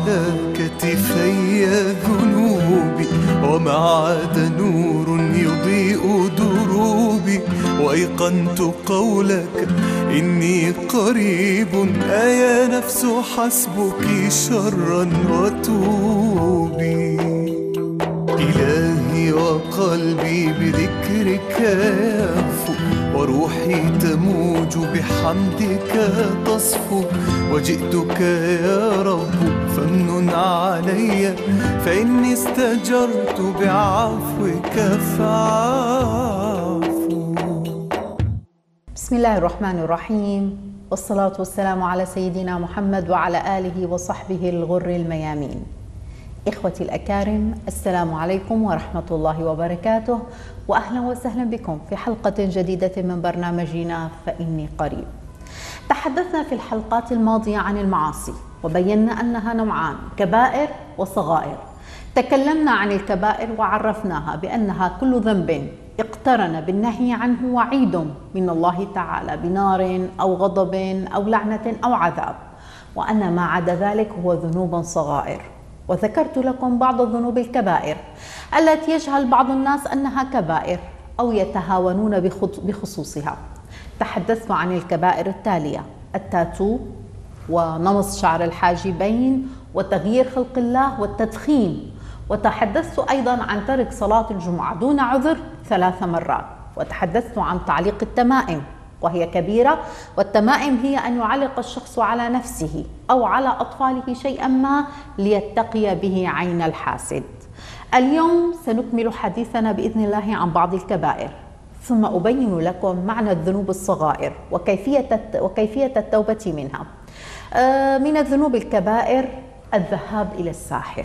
على كتفي ذنوبي، وما عاد نور يضيء دروبي، وأيقنت قولك إني قريب، أيا نفس حسبك شرا وتوبي. إلهي وقلبي بذكرك يهفو، وروحي تموج بحمدك تصفو، وجئتك يا رب فامنن علي، فإني استجرت بعفوك فاعفو. بسم الله الرحمن الرحيم، والصلاة والسلام على سيدنا محمد وعلى آله وصحبه الغر الميامين. إخوتي الأكارم، السلام عليكم ورحمة الله وبركاته، وأهلا وسهلا بكم في حلقة جديدة من برنامجنا فإني قريب. تحدثنا في الحلقات الماضية عن المعاصي وبينا أنها نوعان، كبائر وصغائر. تكلمنا عن الكبائر وعرفناها بأنها كل ذنب اقترن بالنهي عنه وعيد من الله تعالى بنار أو غضب أو لعنة أو عذاب، وأن ما عدا ذلك هو ذنوب صغائر. وذكرت لكم بعض الذنوب الكبائر التي يجهل بعض الناس أنها كبائر أو يتهاونون بخصوصها. تحدثت عن الكبائر التالية: التاتو، ونمص شعر الحاجبين، وتغيير خلق الله، والتدخين. وتحدثت أيضا عن ترك صلاة الجمعة دون عذر 3 مرات. وتحدثت عن تعليق التمائم وهي كبيرة، والتمائم هي أن يعلق الشخص على نفسه أو على أطفاله شيئا ما ليتقي به عين الحاسد. اليوم سنكمل حديثنا بإذن الله عن بعض الكبائر، ثم أبين لكم معنى الذنوب الصغائر وكيفية التوبة منها. من الذنوب الكبائر الذهاب إلى الساحر.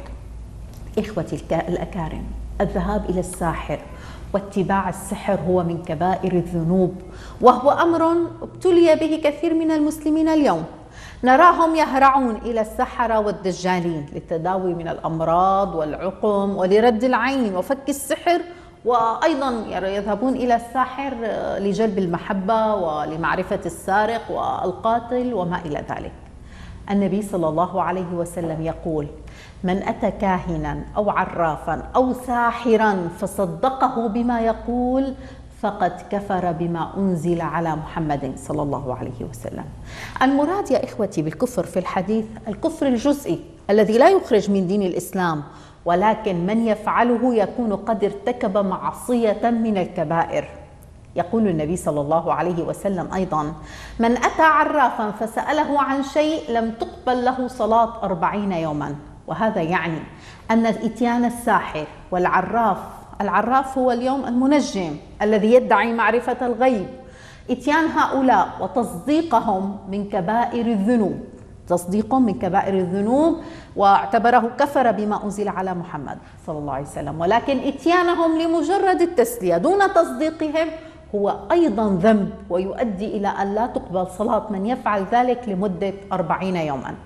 إخوتي الأكارم، الذهاب إلى الساحر واتباع السحر هو من كبائر الذنوب، وهو أمر ابتلي به كثير من المسلمين اليوم. نراهم يهرعون إلى السحرة والدجالين للتداوي من الأمراض والعقم ولرد العين وفك السحر، وأيضا يذهبون إلى الساحر لجلب المحبة ولمعرفة السارق والقاتل وما إلى ذلك. النبي صلى الله عليه وسلم يقول: من أتى كاهنا أو عرافا أو ساحرا فصدقه بما يقول فقد كفر بما أنزل على محمد صلى الله عليه وسلم. المراد يا إخوتي بالكفر في الحديث الكفر الجزئي الذي لا يخرج من دين الإسلام، ولكن من يفعله يكون قد ارتكب معصية من الكبائر. يقول النبي صلى الله عليه وسلم أيضا: من أتى عرافا فسأله عن شيء لم تقبل له صلاة 40 يوما. وهذا يعني أن إتيان الساحر والعراف، العراف هو اليوم المنجم الذي يدعي معرفة الغيب، إتيان هؤلاء وتصديقهم من كبائر الذنوب، تصديقهم من كبائر الذنوب، واعتبره كفر بما أنزل على محمد صلى الله عليه وسلم. ولكن إتيانهم لمجرد التسلية دون تصديقهم هو أيضا ذنب، ويؤدي إلى أن لا تقبل صلاة من يفعل ذلك لمدة 40 يوما.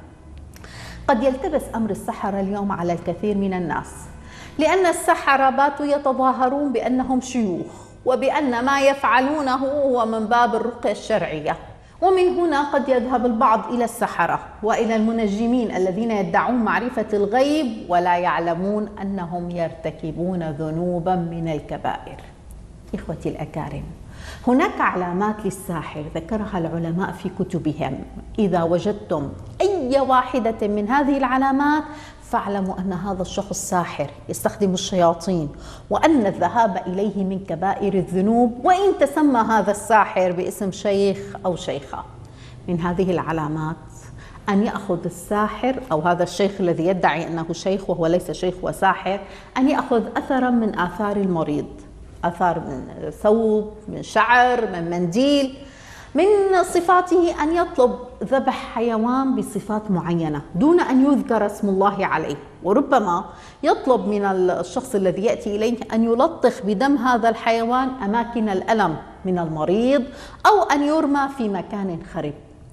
قد يلتبس أمر السحرة اليوم على الكثير من الناس، لأن السحرة باتوا يتظاهرون بأنهم شيوخ، وبأن ما يفعلونه هو من باب الرقية الشرعية. ومن هنا قد يذهب البعض إلى السحرة وإلى المنجمين الذين يدعون معرفة الغيب ولا يعلمون أنهم يرتكبون ذنوبا من الكبائر. إخوتي الأكارم، هناك علامات للساحر ذكرها العلماء في كتبهم. إذا وجدتم أي واحدة من هذه العلامات فاعلموا أن هذا الشخص ساحر يستخدم الشياطين، وأن الذهاب إليه من كبائر الذنوب، وإن تسمى هذا الساحر باسم شيخ أو شيخة. من هذه العلامات أن يأخذ الساحر أو هذا الشيخ الذي يدعي أنه شيخ وهو ليس شيخ وساحر، أن يأخذ أثرا من آثار المريض، أثار من ثوب، من شعر، من منديل. من صفاته أن يطلب ذبح حيوان بصفات معينة دون أن يذكر اسم الله عليه، وربما يطلب من الشخص الذي يأتي إليه أن يلطخ بدم هذا الحيوان أماكن الألم من المريض، أو أن يرمى في مكان خرب.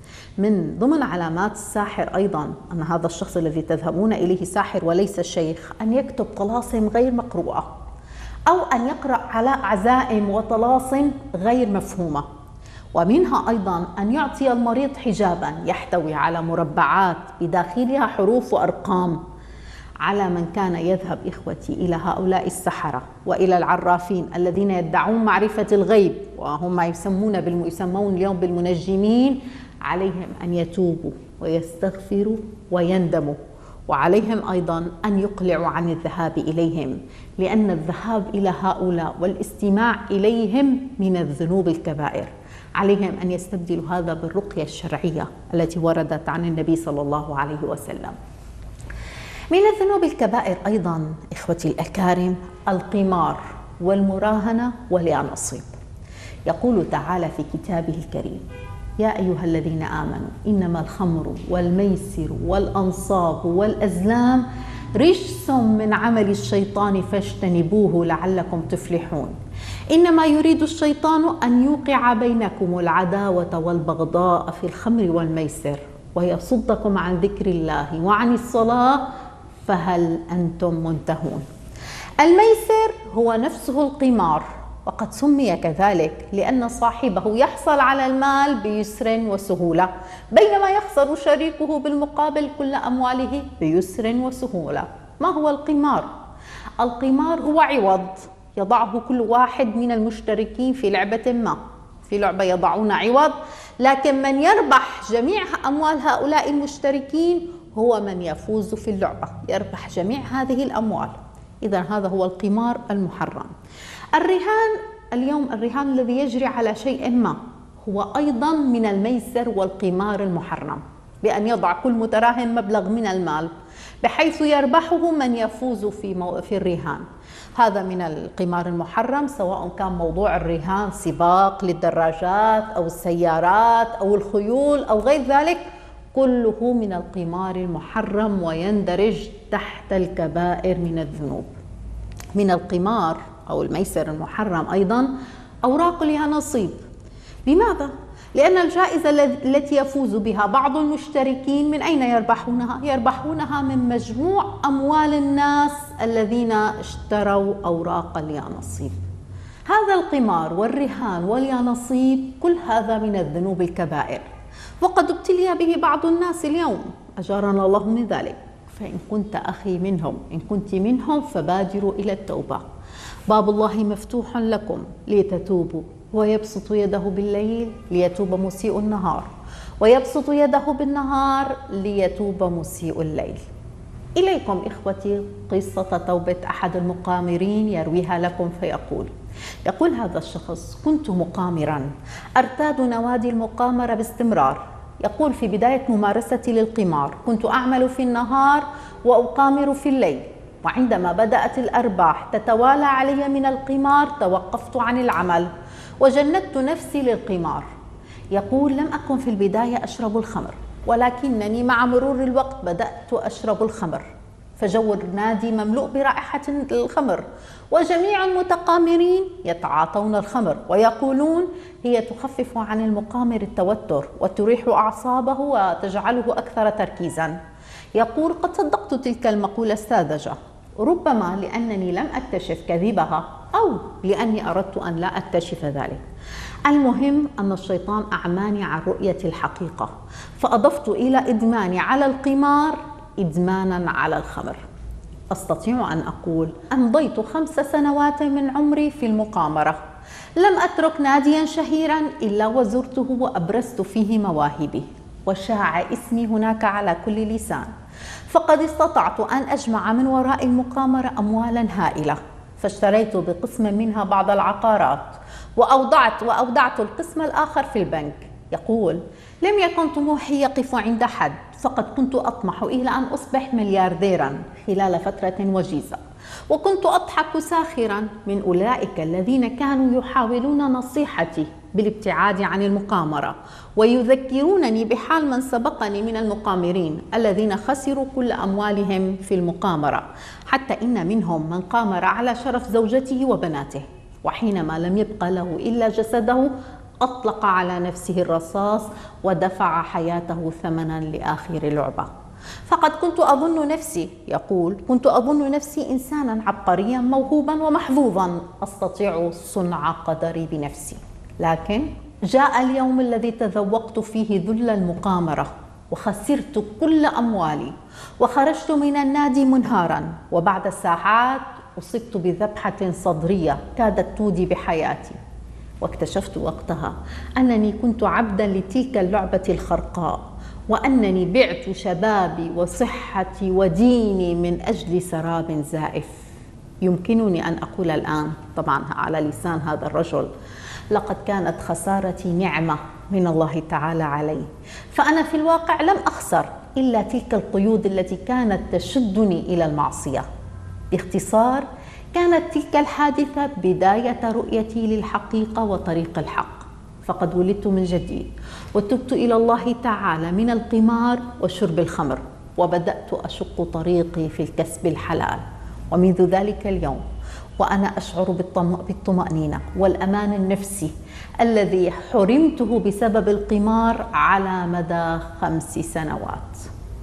من ضمن علامات الساحر أيضا أن هذا الشخص الذي تذهبون إليه ساحر وليس شيخ أن يكتب طلاسم غير مقروءة، أو أن يقرأ على عزائم وطلاسم غير مفهومة. ومنها أيضا أن يعطي المريض حجابا يحتوي على مربعات بداخلها حروف وأرقام. على من كان يذهب إخوتي إلى هؤلاء السحرة وإلى العرافين الذين يدعون معرفة الغيب، وهم يسمون اليوم بالمنجمين، عليهم أن يتوبوا ويستغفروا ويندموا، وعليهم أيضا أن يقلعوا عن الذهاب إليهم، لأن الذهاب إلى هؤلاء والاستماع إليهم من الذنوب الكبائر. عليهم أن يستبدلوا هذا بالرقية الشرعية التي وردت عن النبي صلى الله عليه وسلم. من الذنوب الكبائر أيضا إخوتي الأكارم القمار والمراهنة واليانصيب. يقول تعالى في كتابه الكريم: يا أيها الذين آمنوا إنما الخمر والميسر والأنصاب والأزلام رجس من عمل الشيطان فاجتنبوه لعلكم تفلحون. إنما يريد الشيطان أن يوقع بينكم العداوة والبغضاء في الخمر والميسر ويصدكم عن ذكر الله وعن الصلاة فهل أنتم منتهون. الميسر هو نفسه القمار، وقد سمي كذلك لأن صاحبه يحصل على المال بيسر وسهولة، بينما يخسر شريكه بالمقابل كل أمواله بيسر وسهولة. ما هو القمار؟ القمار هو عوض يضعه كل واحد من المشتركين في لعبة ما. في لعبة يضعون عوض، لكن من يربح جميع أموال هؤلاء المشتركين هو من يفوز في اللعبة، يربح جميع هذه الأموال. إذا هذا هو القمار المحرم. الرهان اليوم، الرهان الذي يجري على شيء ما هو أيضا من الميسر والقمار المحرم، بأن يضع كل متراهن مبلغ من المال بحيث يربحه من يفوز في الرهان. هذا من القمار المحرم، سواء كان موضوع الرهان سباق للدراجات أو السيارات أو الخيول أو غير ذلك، كله من القمار المحرم ويندرج تحت الكبائر من الذنوب. من القمار أو الميسر المحرم أيضا أوراق اليانصيب. لماذا؟ لأن الجائزة التي يفوز بها بعض المشتركين من أين يربحونها؟ يربحونها من مجموع أموال الناس الذين اشتروا أوراق اليانصيب. هذا القمار والرهان واليانصيب كل هذا من الذنوب الكبائر، وقد ابتلي به بعض الناس اليوم، أجارنا الله من ذلك. فإن كنت أخي منهم، إن كنت منهم، فبادروا إلى التوبة. باب الله مفتوح لكم لتتوبوا، ويبسط يده بالليل ليتوب مسيء النهار، ويبسط يده بالنهار ليتوب مسيء الليل. إليكم إخوتي قصة توبة أحد المقامرين يرويها لكم يقول هذا الشخص: كنت مقامرا أرتاد نوادي المقامرة باستمرار. يقول: في بداية ممارستي للقمار كنت أعمل في النهار وأقامر في الليل، وعندما بدأت الأرباح تتوالى علي من القمار توقفت عن العمل وجندت نفسي للقمار. يقول: لم أكن في البداية أشرب الخمر، ولكنني مع مرور الوقت بدأت أشرب الخمر، فجو النادي مملوء برائحة الخمر، وجميع المتقامرين يتعاطون الخمر ويقولون هي تخفف عن المقامر التوتر وتريح أعصابه وتجعله أكثر تركيزا. يقول: قد صدقت تلك المقولة الساذجة، ربما لأنني لم أكتشف كذبها أو لأني أردت أن لا أكتشف ذلك. المهم أن الشيطان أعماني عن رؤية الحقيقة، فأضفت إلى إدماني على القمار إدمانا على الخمر. أستطيع أن أقول أمضيت 5 سنوات من عمري في المقامرة، لم أترك ناديا شهيرا إلا وزرته وأبرزت فيه مواهبي، وشاع اسمي هناك على كل لسان. فقد استطعت أن أجمع من وراء المقامرة أموالا هائلة، فاشتريت بقسم منها بعض العقارات وأودعت القسم الآخر في البنك. يقول: لم يكن طموحي يقف عند حد، فقد كنت أطمح إلى أن أصبح مليارديرا خلال فترة وجيزة، وكنت أضحك ساخرا من أولئك الذين كانوا يحاولون نصيحتي بالابتعاد عن المقامرة، ويذكرونني بحال من سبقني من المقامرين الذين خسروا كل أموالهم في المقامرة، حتى إن منهم من قامر على شرف زوجته وبناته، وحينما لم يبق له إلا جسده أطلق على نفسه الرصاص ودفع حياته ثمنا لآخر لعبة. فقد كنت أظن نفسي، يقول، كنت أظن نفسي إنسانا عبقريا موهوبا ومحظوظا أستطيع صنع قدري بنفسي، لكن جاء اليوم الذي تذوقت فيه ذل المقامرة وخسرت كل أموالي وخرجت من النادي منهارا، وبعد ساعات أصبت بذبحة صدرية كادت تودي بحياتي، واكتشفت وقتها أنني كنت عبدا لتلك اللعبة الخرقاء، وأنني بعت شبابي وصحتي وديني من أجل سراب زائف. يمكنني أن أقول الآن طبعا على لسان هذا الرجل: لقد كانت خسارتي نعمة من الله تعالى علي، فأنا في الواقع لم أخسر إلا تلك القيود التي كانت تشدني إلى المعصية. باختصار، كانت تلك الحادثة بداية رؤيتي للحقيقة وطريق الحق، فقد ولدت من جديد وتبت إلى الله تعالى من القمار وشرب الخمر، وبدأت أشق طريقي في الكسب الحلال. ومنذ ذلك اليوم وأنا أشعر بالطمأنينة والأمان النفسي الذي حرمته بسبب القمار على مدى 5 سنوات.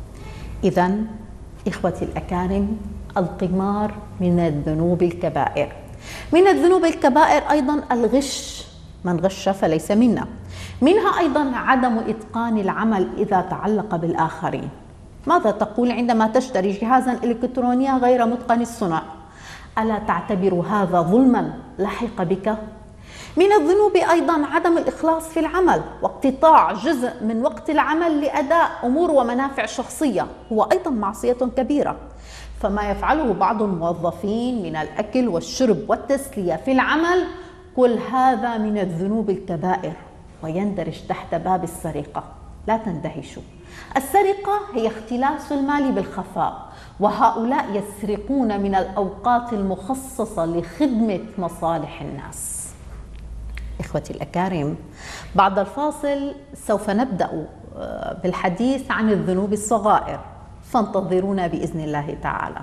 إذن إخوتي الأكارم، القمار من الذنوب الكبائر. من الذنوب الكبائر أيضا الغش، من غش فليس منا. منها أيضا عدم إتقان العمل إذا تعلق بالآخرين. ماذا تقول عندما تشتري جهازا إلكترونيا غير متقن الصنع؟ ألا تعتبر هذا ظلما لحق بك؟ من الذنوب أيضا عدم الإخلاص في العمل واقتطاع جزء من وقت العمل لأداء أمور ومنافع شخصية، هو أيضا معصية كبيرة. فما يفعله بعض الموظفين من الأكل والشرب والتسلية في العمل، كل هذا من الذنوب الكبائر ويندرج تحت باب السرقة. لا تندهشوا، السرقة هي اختلاس المال بالخفاء، وهؤلاء يسرقون من الأوقات المخصصة لخدمة مصالح الناس. إخوتي الأكارم، بعد الفاصل سوف نبدأ بالحديث عن الذنوب الصغائر، فانتظرونا بإذن الله تعالى.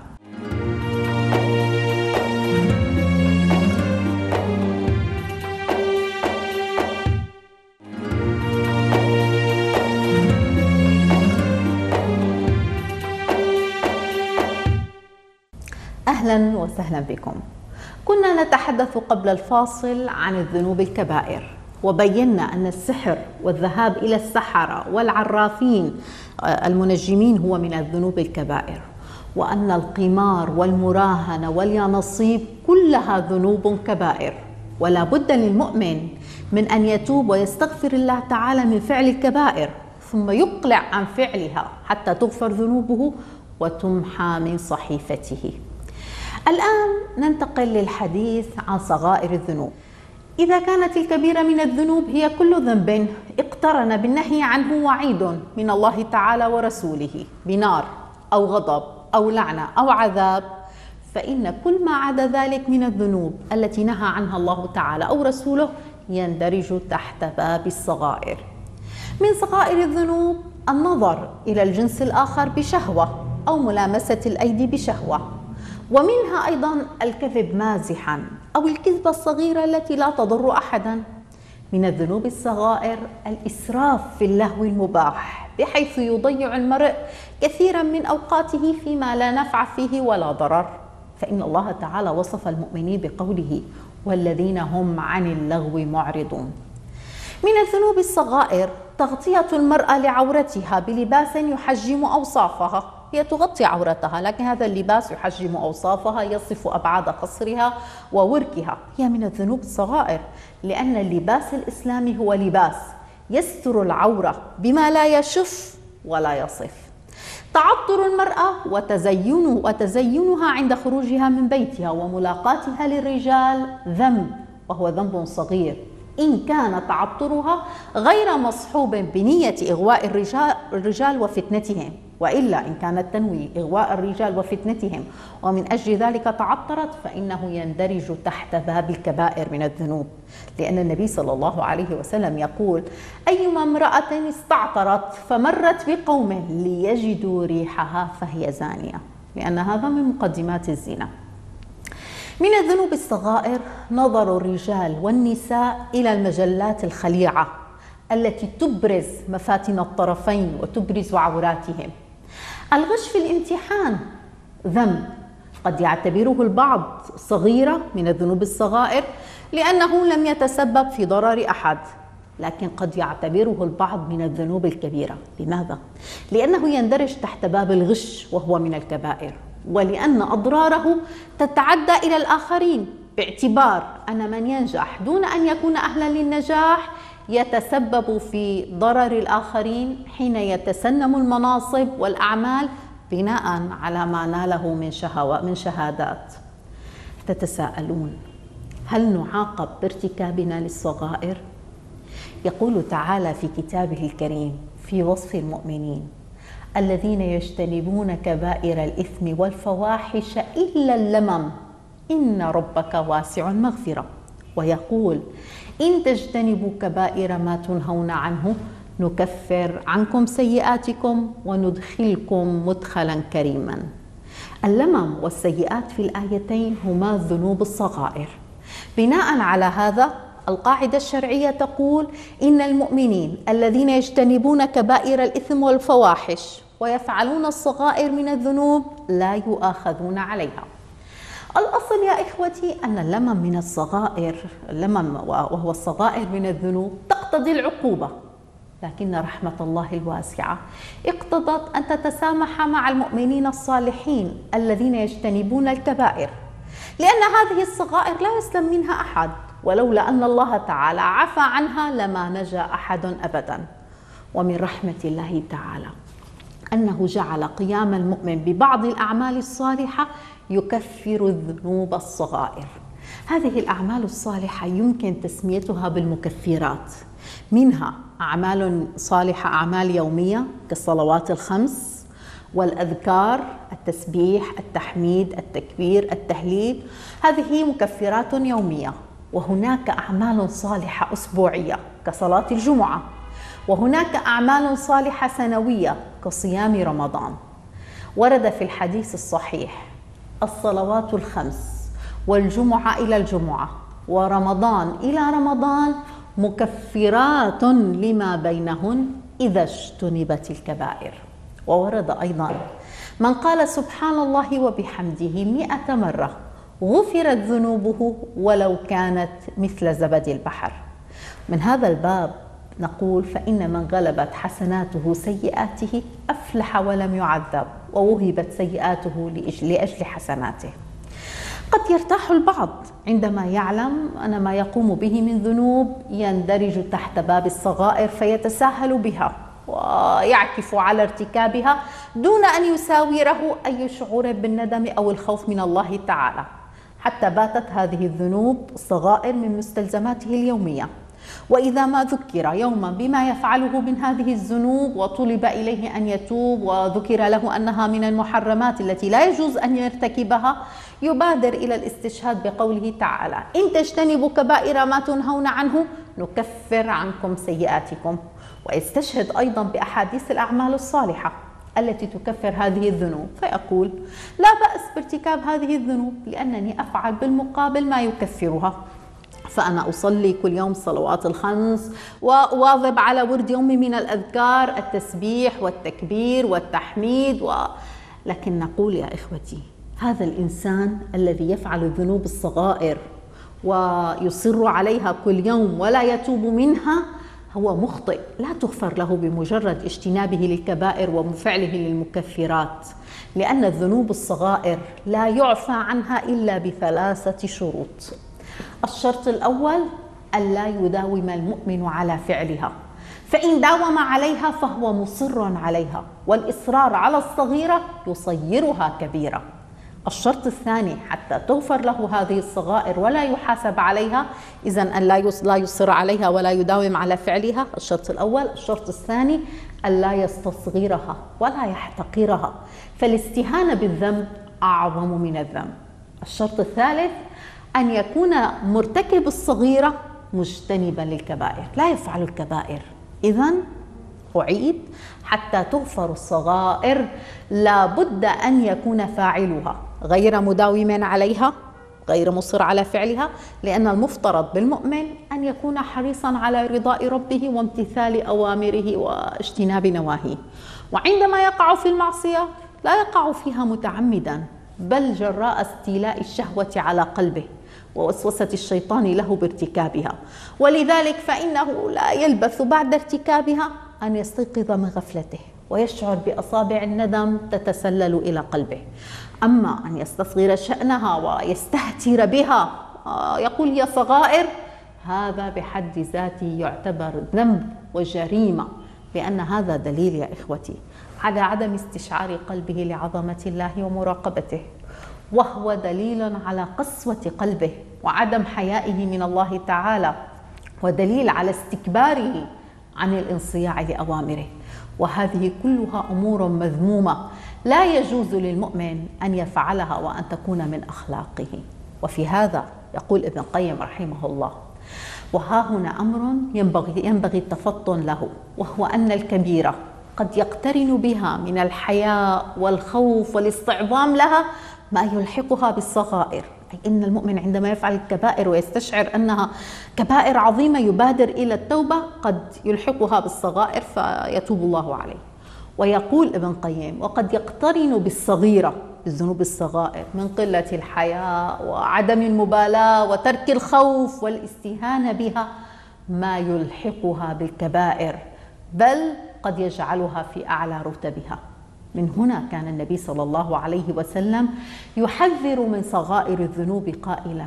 أهلا وسهلا بكم. كنا نتحدث قبل الفاصل عن الذنوب الكبائر، وبينا أن السحر والذهاب إلى السحرة والعرافين المنجمين هو من الذنوب الكبائر، وأن القمار والمراهنة واليانصيب كلها ذنوب كبائر، ولا بد للمؤمن من أن يتوب ويستغفر الله تعالى من فعل الكبائر، ثم يقلع عن فعلها حتى تغفر ذنوبه وتمحى من صحيفته. الآن ننتقل للحديث عن صغائر الذنوب. إذا كانت الكبيرة من الذنوب هي كل ذنب اقترن بالنهي عنه وعيد من الله تعالى ورسوله بنار أو غضب أو لعنة أو عذاب، فإن كل ما عدا ذلك من الذنوب التي نهى عنها الله تعالى أو رسوله يندرج تحت باب الصغائر. من صغائر الذنوب النظر إلى الجنس الآخر بشهوة أو ملامسة الأيدي بشهوة، ومنها أيضا الكذب مازحا أو الكذبة الصغيرة التي لا تضر أحدا. من الذنوب الصغائر الإسراف في اللهو المباح، بحيث يضيع المرء كثيرا من أوقاته فيما لا نفع فيه ولا ضرر، فإن الله تعالى وصف المؤمنين بقوله: والذين هم عن اللغو معرضون. من الذنوب الصغائر تغطية المرأة لعورتها بلباس يحجم أوصافها. هي تغطي عورتها، لكن هذا اللباس يحجم أوصافها، يصف أبعاد قصرها ووركها. هي من الذنوب الصغائر، لأن اللباس الإسلامي هو لباس يستر العورة بما لا يشف ولا يصف. تعطر المرأة وتزينها عند خروجها من بيتها وملاقاتها للرجال ذنب، وهو ذنب صغير إن كان تعطرها غير مصحوب بنية إغواء الرجال وفتنتهم، وإلا إن كانت تنوي إغواء الرجال وفتنتهم ومن أجل ذلك تعطرت، فإنه يندرج تحت باب الكبائر من الذنوب، لأن النبي صلى الله عليه وسلم يقول: أيما امرأة استعطرت فمرت بقوم ليجدوا ريحها فهي زانية، لأن هذا من مقدمات الزنا. من الذنوب الصغائر نظر الرجال والنساء إلى المجلات الخليعة التي تبرز مفاتن الطرفين وتبرز عوراتهم. الغش في الامتحان ذنب قد يعتبره البعض صغيرة من الذنوب الصغائر لأنه لم يتسبب في ضرر أحد، لكن قد يعتبره البعض من الذنوب الكبيرة. لماذا؟ لأنه يندرج تحت باب الغش وهو من الكبائر، ولأن أضراره تتعدى إلى الآخرين، باعتبار أن من ينجح دون أن يكون أهلا للنجاح يتسبب في ضرر الآخرين حين يتسنم المناصب والأعمال بناء على ما ناله من شهادات. تتساءلون: هل نعاقب بارتكابنا للصغائر؟ يقول تعالى في كتابه الكريم في وصف المؤمنين: الذين يجتنبون كبائر الإثم والفواحش إلا اللمم إن ربك واسع المغفرة. ويقول: إن تجتنبوا كبائر ما تنهون عنه نكفر عنكم سيئاتكم وندخلكم مدخلا كريما. اللمم والسيئات في الآيتين هما الذنوب الصغائر. بناء على هذا القاعدة الشرعية تقول: إن المؤمنين الذين يجتنبون كبائر الإثم والفواحش ويفعلون الصغائر من الذنوب لا يؤاخذون عليها. الأصل يا إخوتي أن اللمم من الصغائر، اللمم وهو الصغائر من الذنوب، تقتضي العقوبة، لكن رحمة الله الواسعة اقتضت أن تتسامح مع المؤمنين الصالحين الذين يجتنبون الكبائر، لأن هذه الصغائر لا يسلم منها أحد، ولولا أن الله تعالى عفى عنها لما نجا أحد أبدا. ومن رحمة الله تعالى أنه جعل قيام المؤمن ببعض الأعمال الصالحة يكفر الذنوب الصغائر. هذه الأعمال الصالحة يمكن تسميتها بالمكفرات، منها أعمال صالحة، أعمال يومية كالصلوات الخمس والأذكار، التسبيح، التحميد، التكبير، التهليل، هذه مكفرات يومية. وهناك أعمال صالحة أسبوعية كصلاة الجمعة، وهناك أعمال صالحة سنوية كصيام رمضان. ورد في الحديث الصحيح: الصلوات الخمس والجمعة إلى الجمعة ورمضان إلى رمضان مكفرات لما بينهن إذا اجتنبت الكبائر. وورد أيضا: من قال سبحان الله وبحمده 100 مرة غفرت ذنوبه ولو كانت مثل زبد البحر. من هذا الباب نقول: فإن من غلبت حسناته سيئاته أفلح ولم يعذب، ووهبت سيئاته لأجل حسناته. قد يرتاح البعض عندما يعلم أن ما يقوم به من ذنوب يندرج تحت باب الصغائر فيتساهل بها ويعكف على ارتكابها دون أن يساوره أي شعور بالندم أو الخوف من الله تعالى، حتى باتت هذه الذنوب الصغائر من مستلزماته اليومية. وإذا ما ذكر يوما بما يفعله من هذه الذنوب وطلب إليه أن يتوب وذكر له أنها من المحرمات التي لا يجوز أن يرتكبها، يبادر إلى الاستشهاد بقوله تعالى: إن تجتنبوا كبائر ما تنهون عنه نكفر عنكم سيئاتكم. ويستشهد أيضا بأحاديث الأعمال الصالحة التي تكفر هذه الذنوب، فيقول: لا بأس بارتكاب هذه الذنوب لأنني أفعل بالمقابل ما يكفرها، فأنا أصلي كل يوم الصلوات الخمس وأواظب على ورد يومي من الأذكار، التسبيح والتكبير والتحميد لكن نقول يا إخوتي: هذا الإنسان الذي يفعل الذنوب الصغائر ويصر عليها كل يوم ولا يتوب منها هو مخطئ، لا تغفر له بمجرد اجتنابه للكبائر وفعله للمكفرات، لأن الذنوب الصغائر لا يعفى عنها إلا ب3 شروط. الشرط الأول: ألا يداوم المؤمن على فعلها، فإن داوم عليها فهو مصر عليها، والإصرار على الصغيرة يصيرها كبيرة. الشرط الثاني: حتى تغفر له هذه الصغائر ولا يحاسب عليها، إذن أن لا يصر عليها ولا يداوم على فعلها، الشرط الأول. الشرط الثاني: ألا يستصغرها ولا يحتقرها، فالاستهانة بالذنب أعظم من الذنب. الشرط الثالث: أن يكون مرتكب الصغيرة مجتنبا للكبائر، لا يفعل الكبائر. إذن أعيد: حتى تغفر الصغائر لا بد أن يكون فاعلها غير مداوم عليها، غير مصر على فعلها، لأن المفترض بالمؤمن أن يكون حريصا على رضاء ربه وامتثال أوامره واجتناب نواهيه، وعندما يقع في المعصية لا يقع فيها متعمدا، بل جراء استيلاء الشهوة على قلبه ووسوسة الشيطان له بارتكابها، ولذلك فإنه لا يلبث بعد ارتكابها أن يستيقظ من غفلته ويشعر بأصابع الندم تتسلل إلى قلبه. أما أن يستصغر شأنها ويستهتر بها يقول هي صغائر، هذا بحد ذاته يعتبر ذنب وجريمة، لأن هذا دليل يا إخوتي على عدم استشعار قلبه لعظمة الله ومراقبته، وهو دليل على قسوة قلبه وعدم حيائه من الله تعالى، ودليل على استكباره عن الانصياع لأوامره. وهذه كلها أمور مذمومة لا يجوز للمؤمن أن يفعلها وأن تكون من أخلاقه. وفي هذا يقول ابن القيم رحمه الله: وها هنا أمر ينبغي التفطن له، وهو أن الكبيرة قد يقترن بها من الحياء والخوف والاستعظام لها ما يلحقها بالصغائر، أي إن المؤمن عندما يفعل الكبائر ويستشعر أنها كبائر عظيمة يبادر إلى التوبة، قد يلحقها بالصغائر فيتوب الله عليه. ويقول ابن القيم: وقد يقترن بالصغيرة، بالذنوب الصغائر، من قلة الحياء وعدم المبالاة وترك الخوف والاستهانة بها، ما يلحقها بالكبائر، بل قد يجعلها في أعلى رتبها. من هنا كان النبي صلى الله عليه وسلم يحذر من صغائر الذنوب قائلا: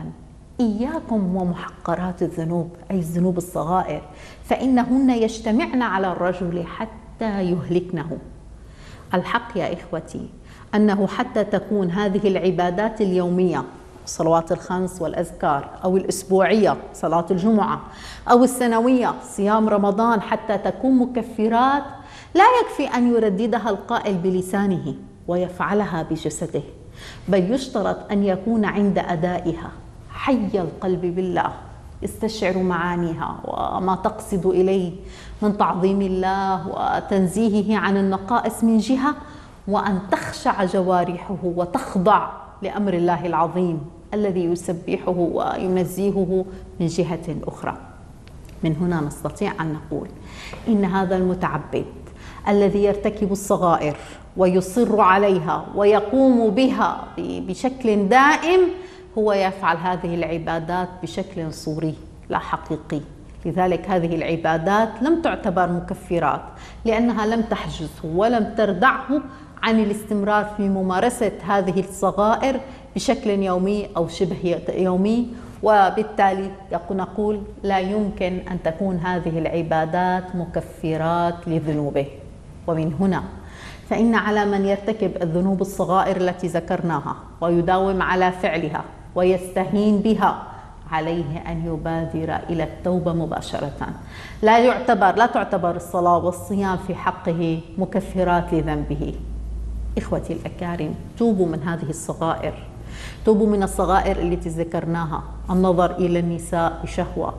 إياكم ومحقرات الذنوب، أي الذنوب الصغائر، فإنهن يجتمعن على الرجل حتى يهلكنه. الحق يا إخوتي أنه حتى تكون هذه العبادات اليومية، الصلوات الخمس والأذكار، أو الأسبوعية صلاة الجمعة، أو السنوية صيام رمضان، حتى تكون مكفرات، لا يكفي أن يرددها القائل بلسانه ويفعلها بجسده، بل يشترط أن يكون عند أدائها حي القلب بالله، يستشعر معانيها وما تقصد إليه من تعظيم الله وتنزيهه عن النقائص من جهة، وأن تخشع جوارحه وتخضع لأمر الله العظيم الذي يسبحه وينزهه من جهة أخرى. من هنا نستطيع أن نقول إن هذا المتعبد الذي يرتكب الصغائر ويصر عليها ويقوم بها بشكل دائم هو يفعل هذه العبادات بشكل صوري لا حقيقي. لذلك هذه العبادات لم تعتبر مكفرات، لأنها لم تحجزه ولم تردعه عن الاستمرار في ممارسة هذه الصغائر بشكل يومي أو شبه يومي، وبالتالي نقول لا يمكن أن تكون هذه العبادات مكفرات لذنوبه. ومن هنا فإن على من يرتكب الذنوب الصغائر التي ذكرناها ويداوم على فعلها ويستهين بها، عليه أن يبادر إلى التوبة مباشرة. لا تعتبر الصلاة والصيام في حقه مكفرات لذنبه. إخوتي الأكارم، توبوا من هذه الصغائر، توبوا من الصغائر التي ذكرناها: النظر إلى النساء بشهوة،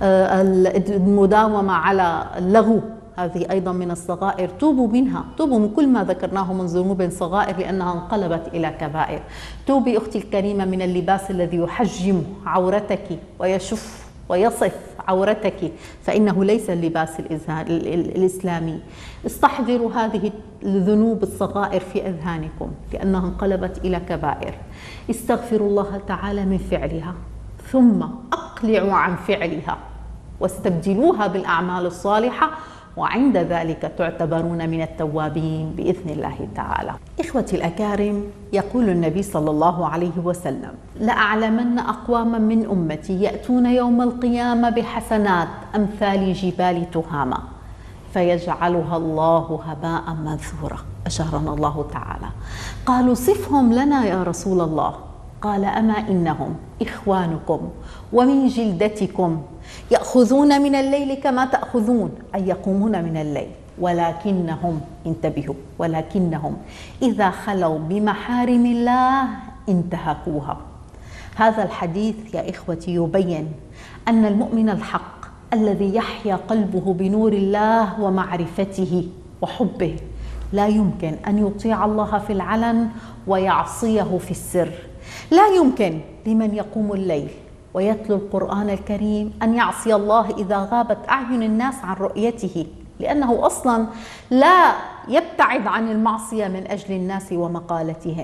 المداومة على اللغو، هذه أيضا من الصغائر. توبوا منها، توبوا من كل ما ذكرناه من ذنوب صغائر لأنها انقلبت إلى كبائر. توبي أختي الكريمة من اللباس الذي يحجم عورتك ويشف ويصف عورتك، فإنه ليس اللباس الإسلامي. استحضروا هذه الذنوب الصغائر في أذهانكم لأنها انقلبت إلى كبائر. استغفروا الله تعالى من فعلها، ثم أقلعوا عن فعلها واستبدلوها بالأعمال الصالحة، وعند ذلك تعتبرون من التوابين بإذن الله تعالى. إخوتي الأكارم، يقول النبي صلى الله عليه وسلم: لأعلمن أقواما من أمتي يأتون يوم القيامة بحسنات أمثال جبال تهامة فيجعلها الله هباء منثورا. أشارنا الله تعالى. قالوا: صفهم لنا يا رسول الله. قال: أما إنهم إخوانكم ومن جلدتكم، يأخذون من الليل كما تأخذون، أي يقومون من الليل، ولكنهم، انتبهوا، ولكنهم إذا خلوا بمحارم الله انتهكوها. هذا الحديث يا إخوتي يبين أن المؤمن الحق الذي يحيا قلبه بنور الله ومعرفته وحبه لا يمكن أن يطيع الله في العلن ويعصيه في السر. لا يمكن لمن يقوم الليل ويتلو القرآن الكريم أن يعصي الله إذا غابت أعين الناس عن رؤيته، لأنه أصلا لا يبتعد عن المعصية من أجل الناس ومقالتهم،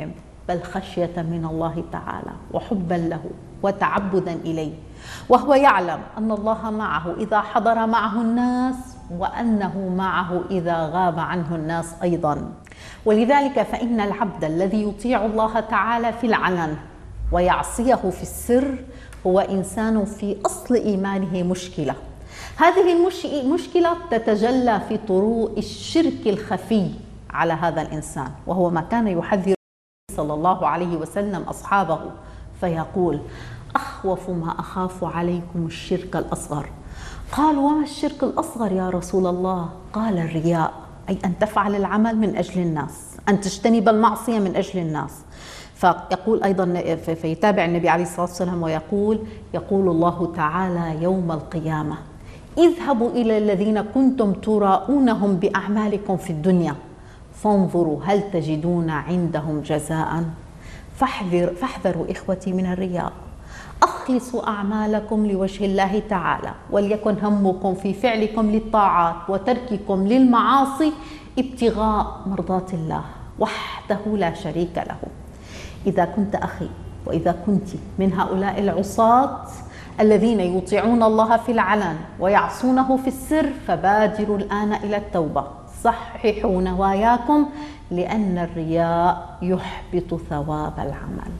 بل خشية من الله تعالى وحبا له وتعبدا إليه، وهو يعلم أن الله معه إذا حضر معه الناس وأنه معه إذا غاب عنه الناس أيضا. ولذلك فإن العبد الذي يطيع الله تعالى في العلن ويعصيه في السر هو إنسان في أصل إيمانه مشكلة. هذه المشكلة تتجلى في طروء الشرك الخفي على هذا الإنسان، وهو ما كان يحذر صلى الله عليه وسلم أصحابه فيقول: أخوف ما أخاف عليكم الشرك الأصغر. قالوا: وما الشرك الأصغر يا رسول الله؟ قال: الرياء، أي أن تفعل العمل من أجل الناس، أن تجتنب المعصية من أجل الناس. فيقول أيضا، فيتابع النبي عليه الصلاة والسلام ويقول: يقول الله تعالى يوم القيامة: اذهبوا إلى الذين كنتم تراؤونهم بأعمالكم في الدنيا فانظروا هل تجدون عندهم جزاء. فاحذروا إخوتي من الرياء، أخلصوا أعمالكم لوجه الله تعالى، وليكن همكم في فعلكم للطاعات وترككم للمعاصي ابتغاء مرضات الله وحده لا شريك له. إذا كنت أخي وإذا كنت من هؤلاء العصاة الذين يطيعون الله في العلن ويعصونه في السر، فبادروا الآن إلى التوبة، صححوا نواياكم، لأن الرياء يحبط ثواب العمل.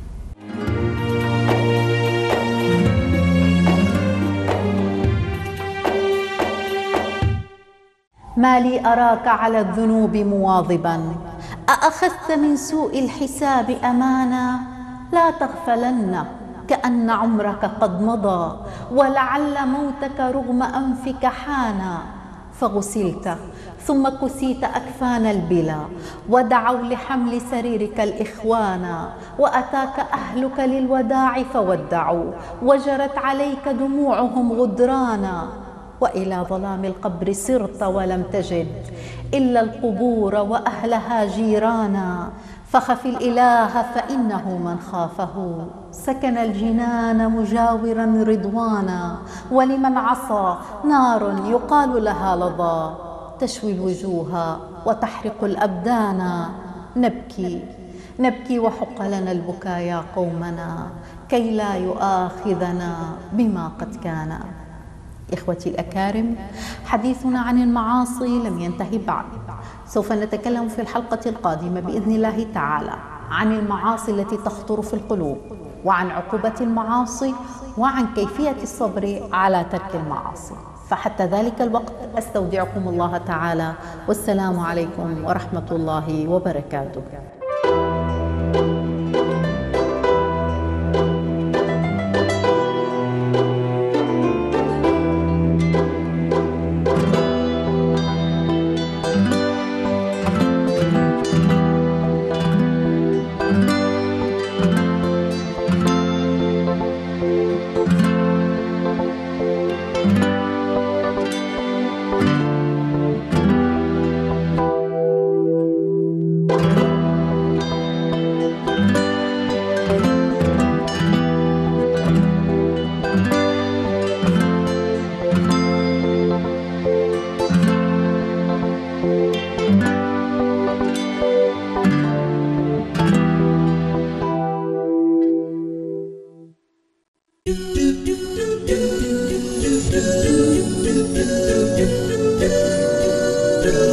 ما لي أراك على الذنوب مواظبا، أأخذت من سوء الحساب أمانا؟ لا تغفلن كأن عمرك قد مضى، ولعل موتك رغم أنفك حانا. فغسلت ثم كسيت أكفان البلا، ودعوا لحمل سريرك الإخوانا، وأتاك أهلك للوداع فودعوا، وجرت عليك دموعهم غدرانا. وإلى ظلام القبر سرت ولم تجد إلا القبور وأهلها جيرانا. فخف الإله فإنه من خافه سكن الجنان مجاورا رضوانا. ولمن عصى نار يقال لها لظى، تشوي الوجوه وتحرق الأبدان. نبكي وحق لنا البكاء يا قومنا، كي لا يؤاخذنا بما قد كان. إخوتي الأكارم، حديثنا عن المعاصي لم ينتهي بعد. سوف نتكلم في الحلقة القادمة بإذن الله تعالى عن المعاصي التي تخطر في القلوب، وعن عقوبة المعاصي، وعن كيفية الصبر على ترك المعاصي. فحتى ذلك الوقت أستودعكم الله تعالى، والسلام عليكم ورحمة الله وبركاته. do